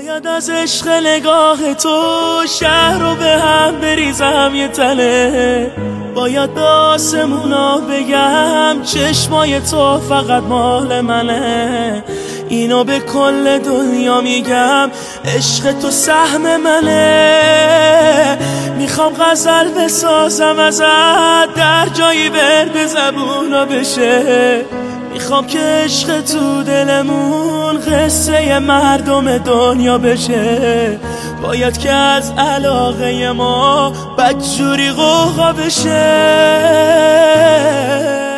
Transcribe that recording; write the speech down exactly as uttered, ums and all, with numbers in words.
باید از عشق نگاه تو شهر رو به هم بریزم یه تله، باید به آسمونا بگم چشمای تو فقط مال منه، اینو به کل دنیا میگم عشق تو سهم منه. میخوام غزل بسازم ازت در جایی برد زبونا بشه، میخوام که عشق تو دلمون قصه مردم دنیا بشه، باید که از علاقه ما بدجوری غوغا بشه.